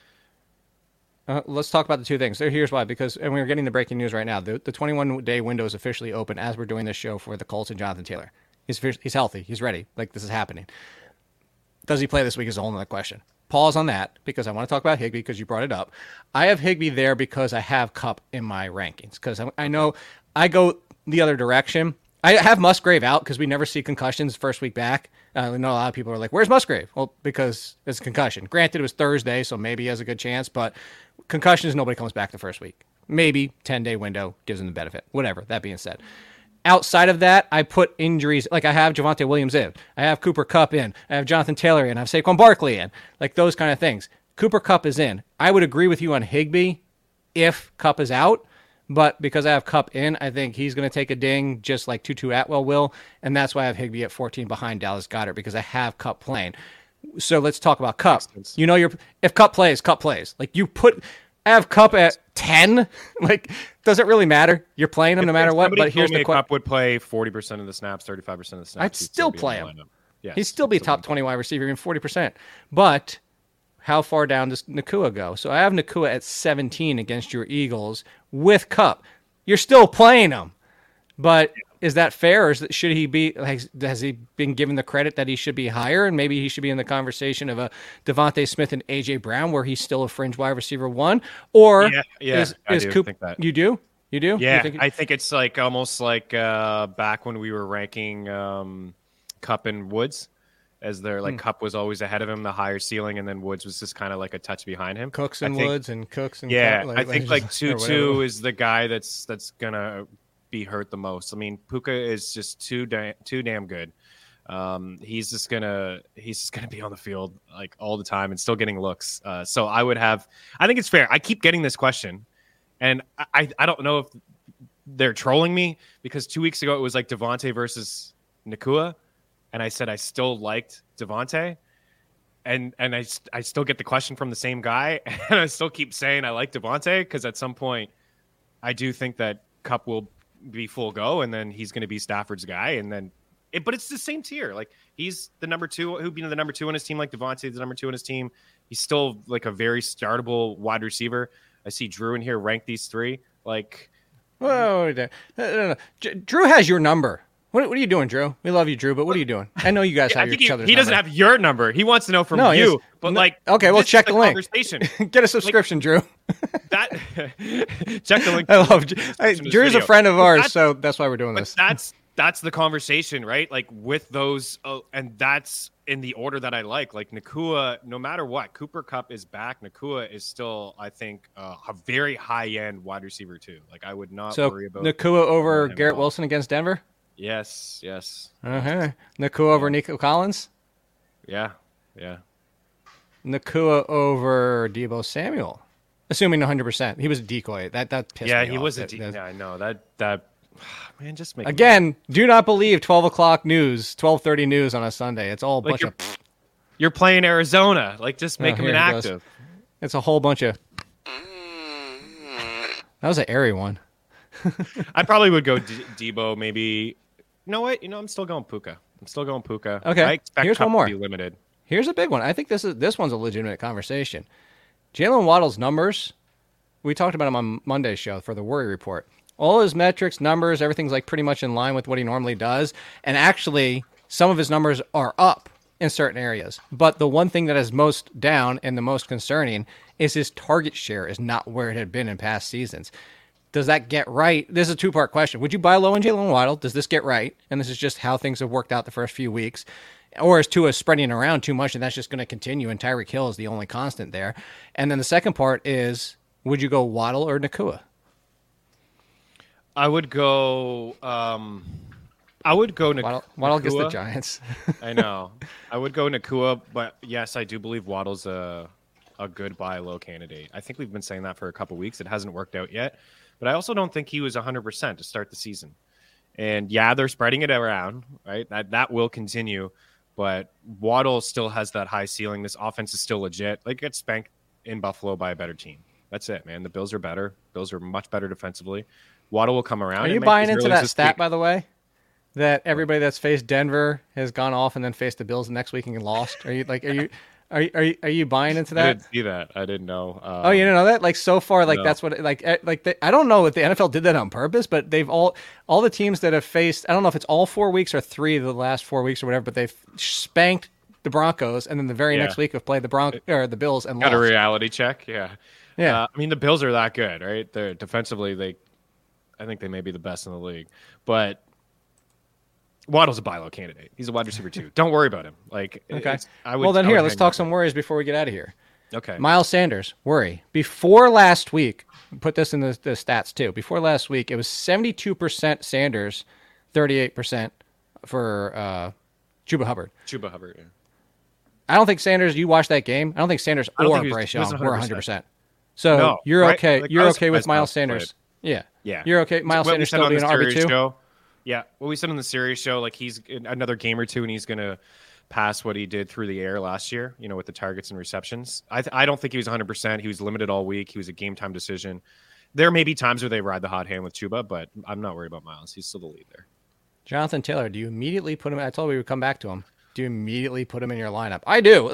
Let's talk about the two things. Here's why. And we're getting the breaking news right now. The 21-day window is officially open as we're doing this show for the Colts and Jonathan Taylor. He's healthy. He's ready. Like, this is happening. Does he play this week is a whole other question. Pause on that because I want to talk about Higbee because you brought it up. I have Higbee there because I have Kupp in my rankings because I know I go the other direction. I have Musgrave out because we never see concussions first week back. I know a lot of people are like, where's Musgrave? Well, because it's a concussion. Granted, it was Thursday, so maybe he has a good chance, but concussions, nobody comes back the first week. Maybe 10-day window gives him the benefit. Whatever, that being said. Outside of that, I put injuries. Like, I have Javonte Williams in. I have Cooper Kupp in. I have Jonathan Taylor in. I have Saquon Barkley in. Like, those kind of things. Cooper Kupp is in. I would agree with you on Higbee if Kupp is out. But because I have Kupp in, I think he's going to take a ding just like Tutu Atwell will. And that's why I have Higbee at 14 behind Dallas Goedert because I have Kupp playing. So let's talk about Kupp. You know, if Kupp plays, Kupp plays. Like, I have Kupp at 10. Like, does it really matter? You're playing him no matter what. But here's the question: Kupp would play 40% of the snaps, 35% of the snaps. I'd still play him. Yes, he'd still be top 20 wide receiver, even 40%. But how far down does Nacua go? So I have Nacua at 17 against your Eagles with Kupp. You're still playing him. But is that fair, or should he be? Has he been given the credit that he should be higher, and maybe he should be in the conversation of a Devontae Smith and AJ Brown, where he's still a fringe wide receiver 1? Or is Cooper? Think that. You do? Yeah, I think it's like almost like back when we were ranking Kupp and Woods, as their Kupp was always ahead of him, the higher ceiling, and then Woods was just kind of like a touch behind him. Cooks and Woods and Cooks and Kupp, I think like Tutu is the guy that's gonna be hurt the most. I mean, Puka is just too damn good. He's just gonna be on the field like all the time and still getting looks. So I think it's fair. I keep getting this question, and I don't know if they're trolling me because 2 weeks ago it was like Devontae versus Nacua, and I said I still liked Devontae. and I still get the question from the same guy, and I still keep saying I like Devontae because at some point I do think that Kupp will be full go, and then he's going to be Stafford's guy, and then but it's the same tier. Like he's the number 2, who'd be the number 2 on his team, like Devontae's the number 2 on his team. He's still like a very startable wide receiver. I see Drew in here rank these 3. Like, whoa, no. Drew has your number. What are you doing, Drew? We love you, Drew, but what are you doing? I know you guys have each other's He doesn't number. have your number. He wants to know from you. But okay, well, check the link. Conversation. Get a subscription, Drew. That check the link. I love Drew's a friend of ours, so that's why we're doing this. That's the conversation, right? Like with those, and that's in the order that I like. Like Nacua, no matter what, Cooper Kupp is back. Nacua is still, I think, a very high-end wide receiver too. Like I would not worry about Nacua over Garrett Wilson against Denver. Yes. Uh-huh. Nacua over Nico Collins. Yeah. Nacua over Deebo Samuel, assuming 100%. He was a decoy. That pissed me off. Yeah, he was a decoy. Yeah, I know that. Man, just make again. Do not believe 12 o'clock news, 12:30 news on a Sunday. It's all a bunch of. You're playing Arizona. Like, just make him inactive. It's a whole bunch of. That was an airy one. I probably would go Debo. Maybe. You know what? I'm still going Puka. Okay. I expect here's one more. to be limited. Here's a big one. I think this one's a legitimate conversation. Jalen Waddle's numbers. We talked about him on Monday's show for the Worry Report. All his metrics, numbers, everything's like pretty much in line with what he normally does. And actually, some of his numbers are up in certain areas. But the one thing that is most down and the most concerning is his target share is not where it had been in past seasons. Does that get right? This is a two-part question. Would you buy low on Jalen Waddle? Does this get right? And this is just how things have worked out the first few weeks. Or is Tua spreading around too much and that's just going to continue and Tyreek Hill is the only constant there? And then the second part is, would you go Waddle or Nacua? I would go Nacua. Waddle gets the Giants. I know. I would go Nacua, but yes, I do believe Waddle's a good buy low candidate. I think we've been saying that for a couple weeks. It hasn't worked out yet, but I also don't think he was 100% to start the season. And yeah, they're spreading it around, right? That will continue, but Waddle still has that high ceiling. This offense is still legit. Like, get spanked in Buffalo by a better team. That's it, man. The Bills are better. Bills are much better defensively. Waddle will come around. Are you buying into that stat, by the way? That everybody that's faced Denver has gone off and then faced the Bills the next week and lost? Are you buying into that? I didn't see that. I didn't know. Oh, you didn't know that? Like, so far, like, no. That's what, I don't know if the NFL did that on purpose, but they've all the teams that have faced, I don't know if it's all 4 weeks or 3 of the last 4 weeks or whatever, but they've spanked the Broncos and then the very next week have played the Bills and lost. Got a reality check, yeah. Yeah. I mean, the Bills are that good, right? They're defensively, I think they may be the best in the league, but Waddle's a buy low candidate. He's a wide receiver too. Don't worry about him. Like, okay. Well, then here, let's talk some worries before we get out of here. Okay. Miles Sanders, worry. Before last week, put this in the stats too. Before last week, it was 72% Sanders, 38% for Chuba Hubbard. Yeah. I don't think Sanders. You watched that game. I don't think Sanders or Bryce Young were 100%. So no, you're right? Okay. Like, you're okay with Miles Sanders. Yeah. You're okay. Miles Sanders still being an RB2. Yeah. Well, we said on the series show, like, he's another game or two, and he's going to pass what he did through the air last year, with the targets and receptions. I don't think he was 100%. He was limited all week. He was a game-time decision. There may be times where they ride the hot hand with Chuba, but I'm not worried about Miles. He's still the lead there. Jonathan Taylor, do you immediately put him? I told you we would come back to him. Do you immediately put him in your lineup? I do.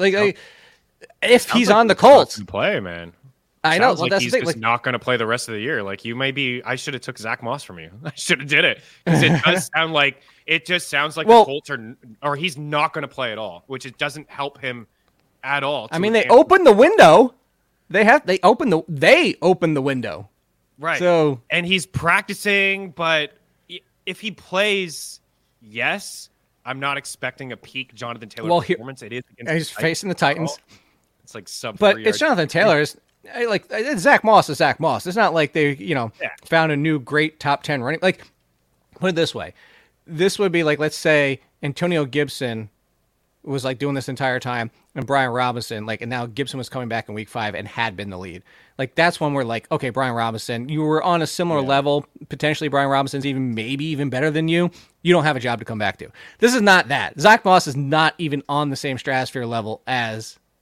If he's on the Colts. Play, man. I know. Well, that's he's just not going to play the rest of the year. Like, you may be. I should have took Zach Moss from you. I should have did it because it does sound like the Colts or he's not going to play at all, which it doesn't help him at all. I mean, they opened the window. They opened the window. Right. So, and he's practicing, but if he plays, yes, I'm not expecting a peak Jonathan Taylor performance. It is against he's facing the Titans. It's like sub. But it's Jonathan Taylor's. Like, Zach Moss is Zach Moss. It's not like they, found a new great top 10 running. Like, put it this way. This would be like, let's say Antonio Gibson was like doing this entire time and Brian Robinson, and now Gibson was coming back in week 5 and had been the lead. Like, that's when we're like, okay, Brian Robinson, you were on a similar level. Potentially Brian Robinson's maybe even better than you. You don't have a job to come back to. This is not that. Zach Moss is not even on the same stratosphere level as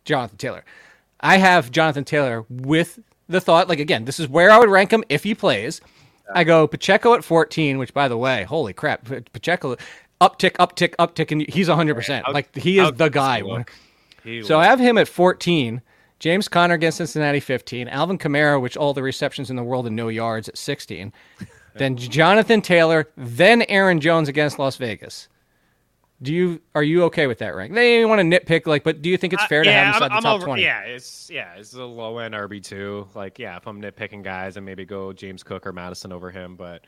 Jonathan Taylor. I have Jonathan Taylor with the thought, like, again, this is where I would rank him if he plays. I go Pacheco at 14, which, by the way, holy crap, Pacheco, uptick, and he's 100%. Like, he is the guy. So I have him at 14. James Conner against Cincinnati, 15. Alvin Kamara, which all the receptions in the world and no yards, at 16. Then Jonathan Taylor, then Aaron Jones against Las Vegas. Are you okay with that rank? They want to nitpick, but do you think it's fair to have him inside the top 20? Yeah, it's a low end RB2. Like, yeah, if I'm nitpicking guys, and maybe go James Cook or Madison over him, but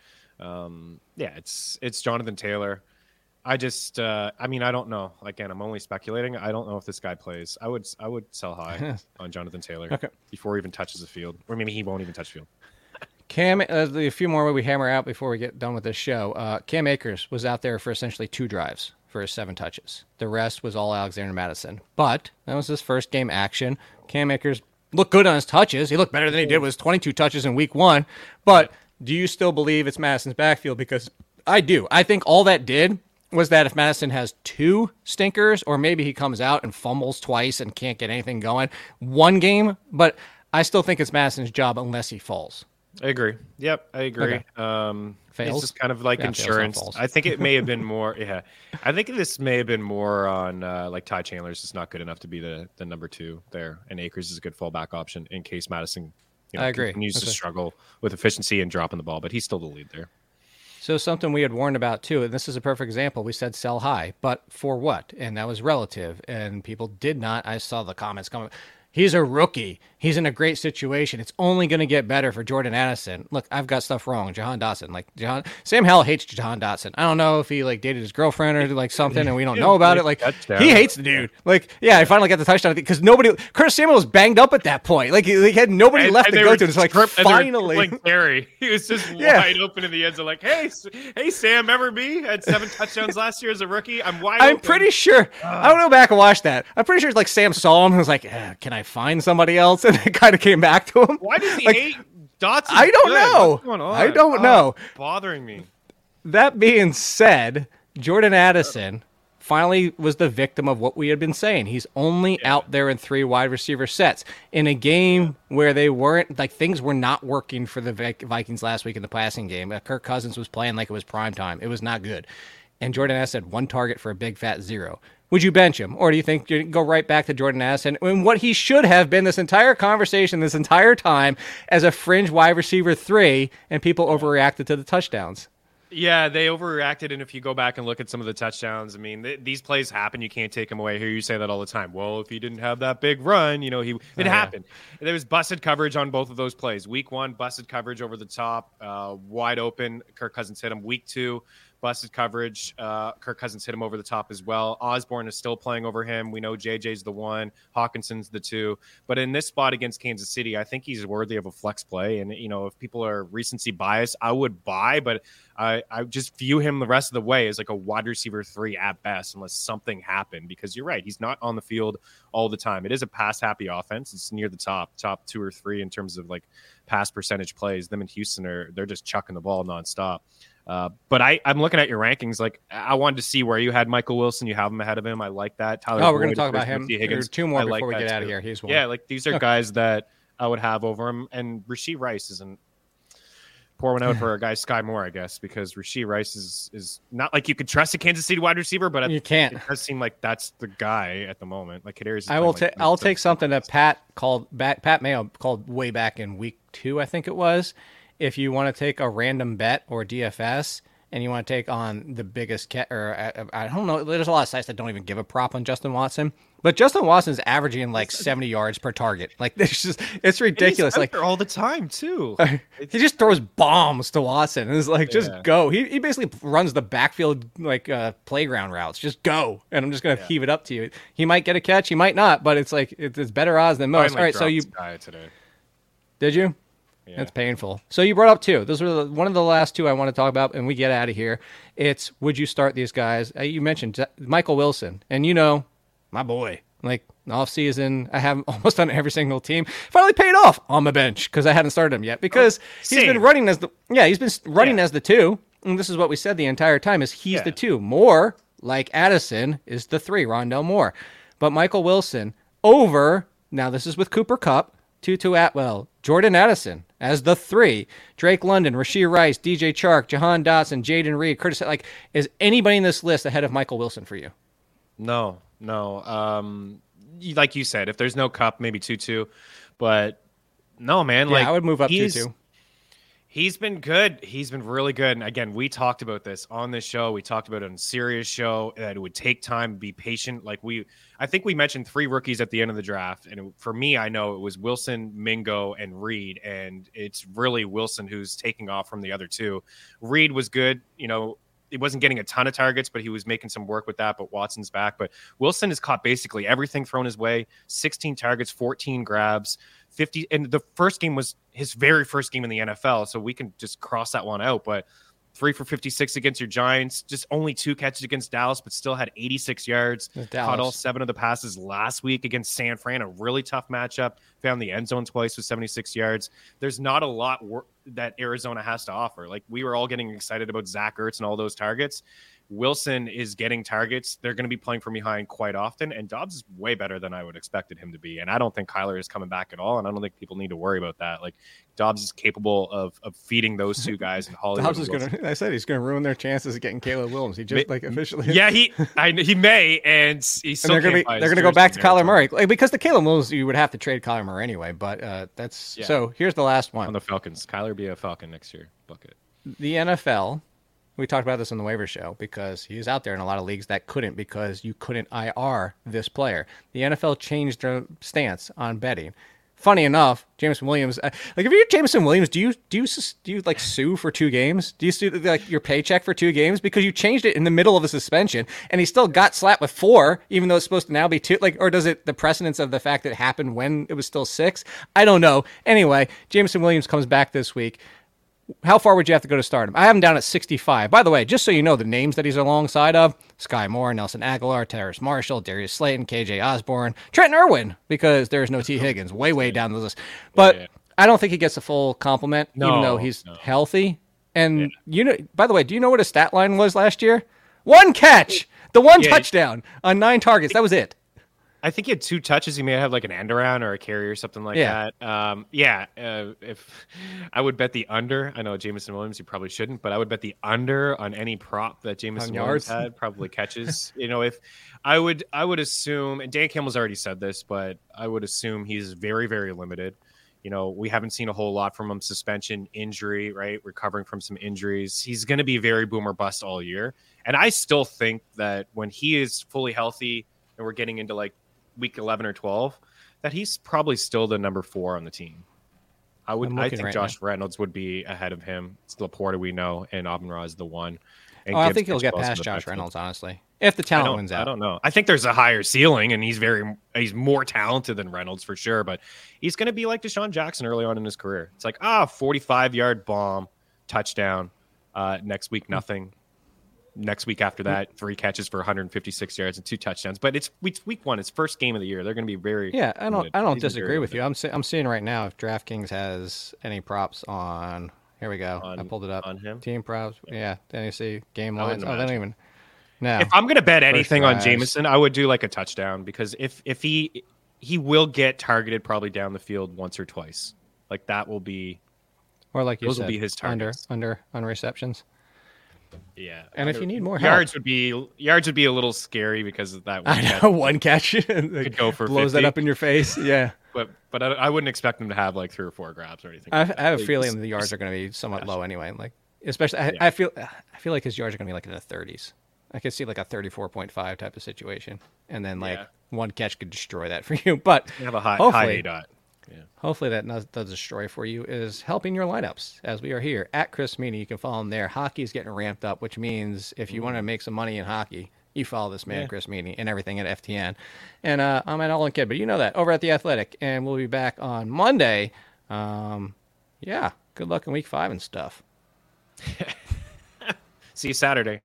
it's Jonathan Taylor. I just, I don't know. Again, I'm only speculating. I don't know if this guy plays. I would sell high on Jonathan Taylor before he even touches the field, or maybe he won't even touch the field. Cam, a few more we hammer out before we get done with this show. Cam Akers was out there for essentially 2 drives for his 7 touches. The rest was all Alexander Madison. But that was his first game action. Cam Akers looked good on his touches. He looked better than he did with his 22 touches in week 1. But do you still believe it's Madison's backfield? Because I do. I think all that did was that if Madison has 2 stinkers, or maybe he comes out and fumbles twice and can't get anything going, 1 game, but I still think it's Madison's job unless he falls. I agree. Yep, I agree. Okay. Fails? It's just kind of like insurance. I think it may have been more. Yeah, I think this may have been more on like Ty Chandler's just not good enough to be the number 2 there, and Akers is a good fallback option in case Madison I agree. continues to struggle with efficiency and dropping the ball, but he's still the lead there. So something we had warned about too, and this is a perfect example. We said sell high, but for what? And that was relative, and people did not. I saw the comments coming. He's a rookie. He's in a great situation. It's only going to get better for Jordan Addison. Look, I've got stuff wrong. Jahan Dotson. Sam Howell hates Jahan Dotson. I don't know if he dated his girlfriend or something, and we don't know about it. He hates the dude. I finally got the touchdown because nobody. Curtis Samuel was banged up at that point. He had nobody left to go to. It's finally. Harry. He was just wide open in the end. So hey Sam, remember me? I had 7 touchdowns last year as a rookie. I'm pretty sure. I don't go back and watch that. I'm pretty sure Sam saw him and was like, can I find somebody else? And it kind of came back to him. Why does he hate Dotson? I don't know. What's going on? I don't know. It's bothering me. That being said, Jordan Addison finally was the victim of what we had been saying. He's only out there in 3 wide receiver sets in a game where they weren't things were not working for the Vikings last week in the passing game. Kirk Cousins was playing like it was prime time. It was not good. And Jordan Addison had 1 target for a big fat 0. Would you bench him? Or do you think you go right back to Jordan Addison and what he should have been this entire conversation, this entire time, as a fringe wide receiver 3, and people overreacted to the touchdowns? Yeah, they overreacted, and if you go back and look at some of the touchdowns, these plays happen. You can't take them away. Here you say that all the time. Well, if he didn't have that big run, it happened. Yeah. There was busted coverage on both of those plays. Week 1, busted coverage over the top, wide open. Kirk Cousins hit him. Week 2, busted coverage. Kirk Cousins hit him over the top as well. Osborne is still playing over him. We know JJ's the 1. Hawkinson's the 2. But in this spot against Kansas City, I think he's worthy of a flex play. And, if people are recency biased, I would buy, but I just view him the rest of the way as like a wide receiver 3 at best, unless something happened, because you're right. He's not on the field all the time. It is a pass happy offense. It's near the top 2 or 3 in terms of pass percentage plays. Them in Houston they're just chucking the ball nonstop. But I'm looking at your rankings. I wanted to see where you had Michael Wilson. You have him ahead of him. I like that. Tyler we're going to talk about him. There's 2 more before we get out of here. He's 1. Yeah, these are guys that I would have over him. And Rashee Rice isn't. Pour one out for a guy, Sky Moore, I guess, because Rashee Rice is not you could trust a Kansas City wide receiver, but you can't. It does seem like that's the guy at the moment. I'll take something that Pat Mayo called way back in week 2, I think it was. If you want to take a random bet or DFS and you want to take on the biggest I don't know. There's a lot of sites that don't even give a prop on Justin Watson, but Justin Watson's averaging 70 yards per target. It's ridiculous. He's out there all the time too. He just throws bombs to Watson and it's just go. He basically runs the backfield playground routes. Just go, and I'm just gonna heave it up to you. He might get a catch, he might not, but it's it's better odds than most. All right, so you today. Did you? Yeah. That's painful. So you brought up 2. Those were one of the last 2 I want to talk about, and we get out of here. It's, would you start these guys? You mentioned Michael Wilson, and my boy. Off season, I have him almost on every single team. Finally paid off on the bench because I hadn't started him yet. Because he's been running as the 2, and this is what we said the entire time: is he's the 2. Moore, like Addison, is the 3. Rondell Moore, but Michael Wilson. over, now this is with Cooper Kupp, Tutu Atwell, Jordan Addison as the 3, Drake London, Rashee Rice, DJ Chark, Jahan Dotson, Jaden Reed, Curtis. Like, is anybody in this list ahead of Michael Wilson for you? No. Like you said, if there's no Kupp, maybe Tutu, but no, man. I would move up Tutu. He's been good. He's been really good. And again, we talked about this on this show. We talked about it on Sirius show that it would take time, be patient. I think we mentioned 3 rookies at the end of the draft. And for me, I know it was Wilson, Mingo, and Reed. And it's really Wilson who's taking off from the other 2. Reed was good. He wasn't getting a ton of targets, but he was making some work with that. But Watson's back. But Wilson has caught basically everything thrown his way. 16 targets, 14 grabs, 50. And the first game was his very first game in the NFL. So we can just cross that one out. But 3 for 56 against your Giants, just only 2 catches against Dallas, but still had 86 yards. Caught all 7 of the passes last week against San Fran, a really tough matchup. Found the end zone twice with 76 yards. There's not a lot that Arizona has to offer. Like, we were all getting excited about Zach Ertz and all those targets. Wilson is getting targets. They're going to be playing from behind quite often, and Dobbs is way better than I would expected him to be. And I don't think Kyler is coming back at all, and I don't think people need to worry about that. Like, Dobbs is capable of feeding those 2 guys in Hollywood. Dobbs is going to. I said he's going to ruin their chances of getting Caleb Williams. He just officially. Yeah, he may, and he's still. And they're going to go back to Kyler Murray, because the Caleb Williams you would have to trade Kyler Murray anyway. But so. Here's the last one on the Falcons. Kyler be a Falcon next year. Bucket. The NFL. We talked about this on the waiver show because he was out there in a lot of leagues that couldn't because you couldn't IR this player. The NFL changed their stance on betting. Funny enough, Jameson Williams. If you're Jameson Williams, do you like sue for 2 games? Do you sue your paycheck for 2 games because you changed it in the middle of a suspension and he still got slapped with 4, even though it's supposed to now be 2? Or does it the precedence of the fact that it happened when it was still 6? I don't know. Anyway, Jameson Williams comes back this week. How far would you have to go to start him? I have him down at 65. By the way, just so you know, the names that he's alongside of: Sky Moore, Nelson Aguilar, Terrace Marshall, Darius Slayton, KJ Osborne, Trent Irwin, because there's no T. Higgins, way down the list. But I don't think he gets a full compliment, even though he's healthy. And by the way, do you know what his stat line was last year? 1 catch, the 1 touchdown on 9 targets. That was it. I think he had 2 touches. He may have like an end around or a carry or something like that. If I would bet the under, I know Jameson Williams, you probably shouldn't, but I would bet the under on any prop that Jameson Williams had, probably catches. If I would assume, and Dan Campbell's already said this, but I would assume he's very, very limited. We haven't seen a whole lot from him. Suspension, injury, right? Recovering from some injuries. He's going to be very boom or bust all year. And I still think that when he is fully healthy and we're getting into like week 11 or 12, that he's probably still the number 4 on the team. I think Josh Reynolds would be ahead of him. It's Laporta we know, and Amon-Ra is the 1. I think he'll get past Josh Reynolds, honestly, if the talent wins out. I don't know. I think there's a higher ceiling, and he's more talented than Reynolds for sure, but he's going to be like Deshaun Jackson early on in his career. It's like, 45-yard bomb, touchdown, next week nothing. Next week after that, 3 catches for 156 yards and 2 touchdowns. But it's week 1. It's first game of the year. They're going to be very. Yeah, I don't disagree with you. I'm seeing right now if DraftKings has any props on. Here we go. I pulled it up. On him? Team props. Yeah. Then you see game lines. They don't even. No. If I'm going to bet anything on Jameson, I would do like a touchdown because if he will get targeted probably down the field once or twice. Like that will be. Or like you those said, will be his targets. Under on receptions. Yeah, and if you need more help, yards would be a little scary because of that. I know 1 catch could go for blows 50. That up in your face. Yeah, but I wouldn't expect them to have like 3 or 4 grabs or anything. I have a feeling the yards are going to be somewhat low anyway. Like especially, I feel like his yards are going to be like in the 30s. I could see like a 34.5 type of situation, and then 1 catch could destroy that for you. But you have a high A-dot. Yeah. Hopefully that does destroy for you is helping your lineups as we are here at Chris Meany. You can follow him there. Hockey is getting ramped up, which means if you want to make some money in hockey, you follow this man, Chris Meany, and everything at FTN. And I'm at All In Kid, but you know that over at The Athletic. And we'll be back on Monday. Good luck in week 5 and stuff. See you Saturday.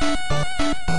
Bye.